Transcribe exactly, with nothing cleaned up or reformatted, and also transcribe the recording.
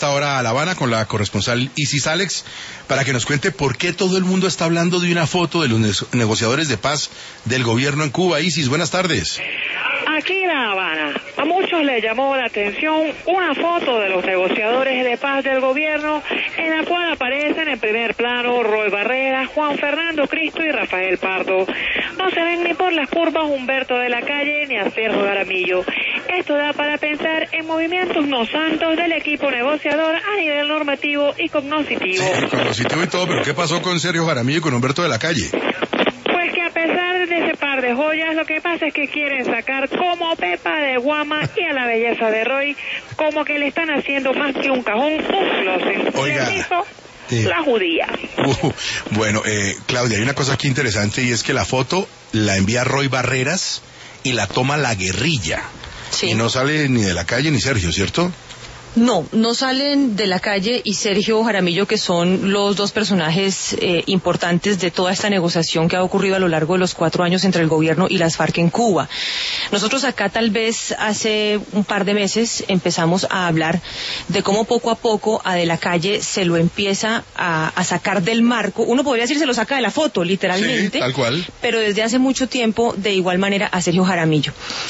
esta hora a La Habana con la corresponsal Isis Alex para que nos cuente por qué todo el mundo está hablando de una foto de los negociadores de paz del gobierno en Cuba. Isis, buenas tardes. Aquí en La Habana, a muchos les llamó la atención una foto de los negociadores de paz del gobierno en la cual aparecen en primer plano Roy Barreras, Juan Fernando Cristo y Rafael Pardo. No se ven ni por las curvas Humberto de la Calle ni a Sergio Jaramillo. Esto da para pensar en movimientos no santos del equipo negociador a nivel normativo y cognoscitivo. Sí, cognoscitivo y todo, pero ¿qué pasó con Sergio Jaramillo y con Humberto de la Calle? Pues que a pesar de ese par de joyas, lo que pasa es que quieren sacar como Pepa de Guama y a la belleza de Roy, como que le están haciendo más que un cajón, un closet. Oiga. Les hizo Eh, la judía. Uh, bueno, eh, Claudia, hay una cosa aquí interesante y es que la foto la envía Roy Barreras y la toma la guerrilla. Sí. Y no sale ni de la Calle ni Sergio, ¿cierto? No, no salen de la Calle y Sergio Jaramillo, que son los dos personajes eh, importantes de toda esta negociación que ha ocurrido a lo largo de los cuatro años entre el gobierno y las FARC en Cuba. Nosotros acá tal vez hace un par de meses empezamos a hablar de cómo poco a poco a De la Calle se lo empieza a, a sacar del marco. Uno podría decir se lo saca de la foto, literalmente. Sí, tal cual. Pero desde hace mucho tiempo, de igual manera, a Sergio Jaramillo.